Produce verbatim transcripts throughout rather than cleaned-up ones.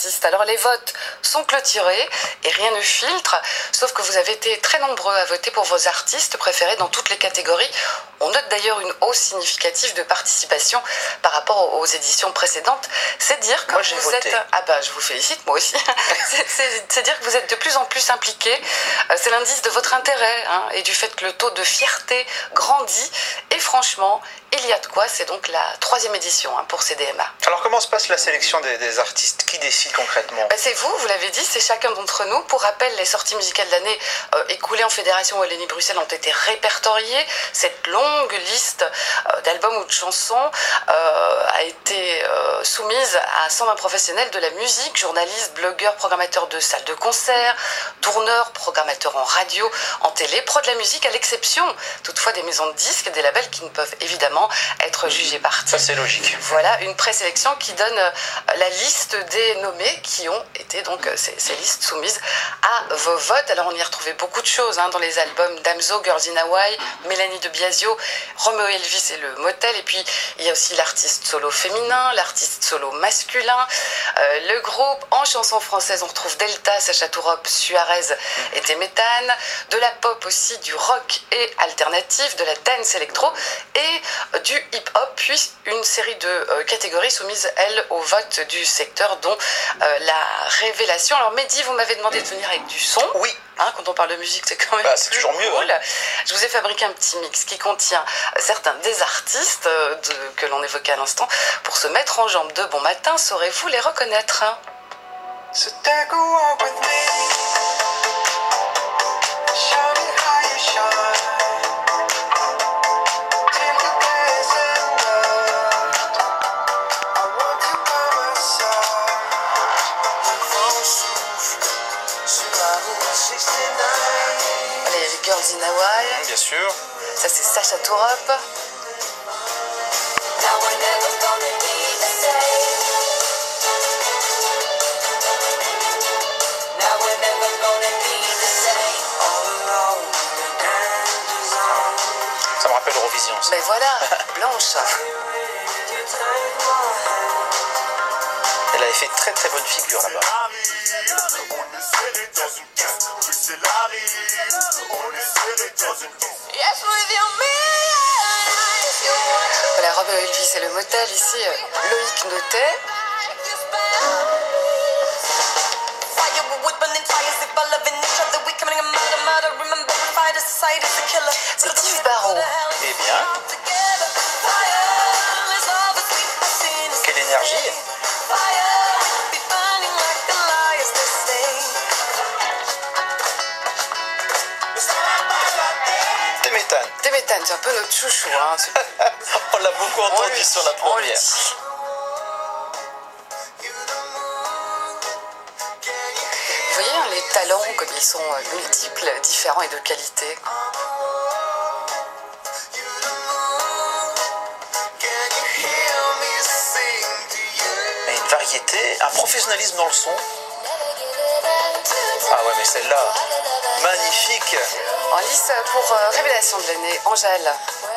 artistes. Alors les votes sont clôturés et rien ne filtre, sauf que vous avez été très nombreux à voter pour vos artistes préférés dans toutes les catégories. On note d'ailleurs une hausse significative de participation par rapport aux éditions précédentes. C'est dire que moi, j'ai vous voté. êtes... Ah bah je vous félicite, moi aussi. C'est dire que vous êtes de plus en plus impliqués. C'est l'indice de votre intérêt hein, et du fait que le taux de fierté grandit. Et franchement, il y a de quoi. C'est donc la troisième édition hein, pour C D M A. Alors comment se passe la sélection des, des artistes? Qui décide concrètement? Bah, c'est vous, vous l'avez dit, c'est chacun d'entre nous. Pour rappel, les sorties musicales de l'année euh, écoulées en Fédération Wallonie-Bruxelles ont été répertoriées. Cette longue liste euh, d'albums ou de chansons euh, a été euh, soumise à cent vingt professionnels de la musique, journalistes, blogueurs, programmateurs de salles de concert, tourneurs, programmateurs en radio, en télé, pro de la musique, à l'exception toutefois des maisons de disques et des labels qui ne peuvent évidemment être jugés partis. Ça c'est logique. Voilà une présélection qui donne euh, la liste des nommés qui ont été donc euh, ces, ces listes soumises à vos votes. Alors on y a retrouvé beaucoup de choses hein, dans les albums Damso, Girls in Hawaii, Mélanie de Biasio, Romeo Elvis et le Motel. Et puis il y a aussi l'artiste solo féminin, l'artiste solo masculin. Euh, le groupe en chanson française, on retrouve Delta, Sacha Tourop, Suarez et Téméthane. De la pop aussi, du rock et alternatif, de la dance électro et euh, du hip-hop, puis une série de euh, catégories soumises, elles, au vote du secteur, dont euh, la révélation. Alors Mehdi, vous m'avez demandé de venir avec du son. Oui. Hein, quand on parle de musique, c'est quand même bah, c'est toujours mieux. cool. Hein. Je vous ai fabriqué un petit mix qui contient certains des artistes euh, de, que l'on évoquait à l'instant. Pour se mettre en jambe de bon matin, saurez-vous les reconnaître hein? So take a walk with me. Show me how you shine. Till the days end up. I want you by my side. Vent souffle sur la route soixante-dix-neuf. Les Girls in Hawaii. Mmh, bien sûr. Ça c'est Sacha Tourop. Now we're never gonna be the same. Now we're never gonna be the same. All alone and alone. Ça me rappelle Eurovision. Ça. Ben voilà, Blanche. You take my hand. Elle avait fait très très bonne figure là-bas. Yes, with your midnight, you want to Voilà, Romeo Elvis et le Motel. Ici, euh, Loïc Notet. fire, we're whipping fires if I loving each other. We coming a murder, murder. Remember, we fight as society's the killer. C'est Yves Barrault. Eh bien, quelle énergie! Téméthane. Téméthane, c'est un peu notre chouchou. Hein. On l'a beaucoup On entendu le sur la dit, on le première. dit. Vous voyez hein, les talents, comme ils sont euh, multiples, différents et de qualité. Et une variété, un professionnalisme dans le son. Ah ouais, mais celle-là, magnifique. En lice pour euh, révélation de l'année, Angèle.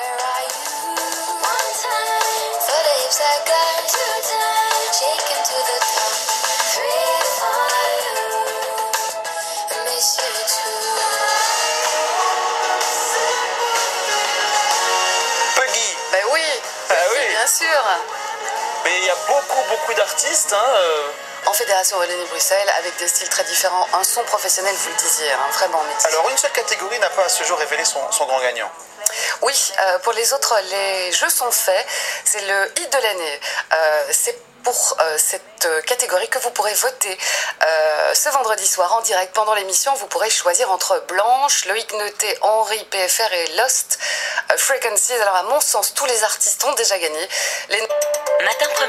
Puggy. Ben oui, Ah oui. bien sûr. Mais il y a beaucoup, beaucoup d'artistes. Hein, euh. En Fédération Wallonie-Bruxelles, avec des styles très différents, un son professionnel, vous le disiez, hein, vraiment métier. Alors, une seule catégorie n'a pas à ce jour révélé son, son grand gagnant. Oui, euh, pour les autres, les jeux sont faits. C'est le hit de l'année. Euh, c'est pour euh, cette catégorie que vous pourrez voter euh, ce vendredi soir en direct pendant l'émission. Vous pourrez choisir entre Blanche, Loïc Notet, Henri, P F R et Lost euh, Frequencies. Alors à mon sens, tous les artistes ont déjà gagné. Les... Matin